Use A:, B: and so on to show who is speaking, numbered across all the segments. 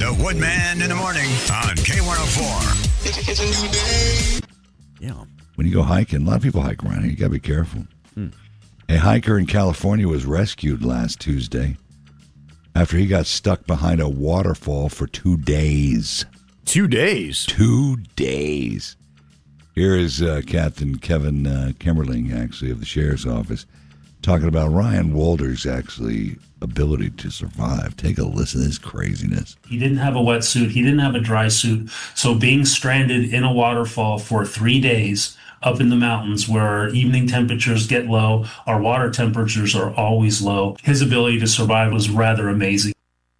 A: The Woodman in the morning on K104.
B: It's a new day.
C: Yeah.
D: When you go hiking, a lot of people hike around here. You got to be careful. A hiker in California was rescued last Tuesday after he got stuck behind a waterfall for 2 days.
C: 2 days?
D: 2 days. Here is Captain Kevin Kimmerling, actually, of the Sheriff's Office, talking about Ryan Walder's, actually, ability to survive. Take a listen to this craziness.
E: He didn't have a wetsuit. He didn't have a dry suit. So being stranded in a waterfall for 3 days up in the mountains where our evening temperatures get low, our water temperatures are always low, his ability to survive was rather amazing.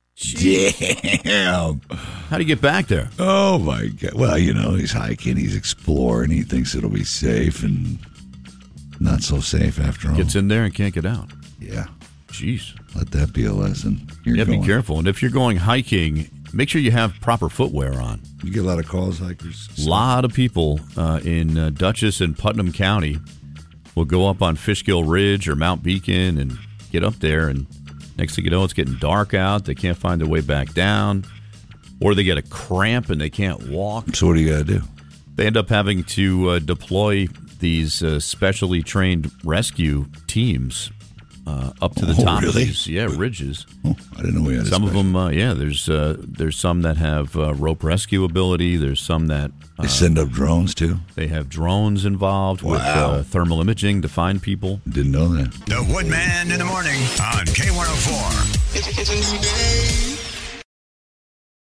D: Damn.
C: How do you get back there?
D: Oh, my God. Well, you know, he's hiking, he's exploring, he thinks it'll be safe, and not so safe after all.
C: Gets in there and can't get out.
D: Yeah.
C: Jeez.
D: Let that be a lesson.
C: Yeah, be careful. And if you're going hiking, make sure you have proper footwear on.
D: You get a lot of calls, hikers?
C: A lot of people in Dutchess and Putnam County will go up on Fishkill Ridge or Mount Beacon and get up there, and next thing you know, it's getting dark out. They can't find their way back down, or they get a cramp and they can't walk.
D: So what do you got to do?
C: They end up having to deploy these specially trained rescue teams up to the top of these ridges.
D: Oh, I didn't know we had
C: some of them. There's some that have rope rescue ability. There's some that
D: they send up drones too.
C: They have drones involved with thermal imaging to find people.
D: Didn't know that.
A: The Woodman in the morning on K104.
B: It's a new day.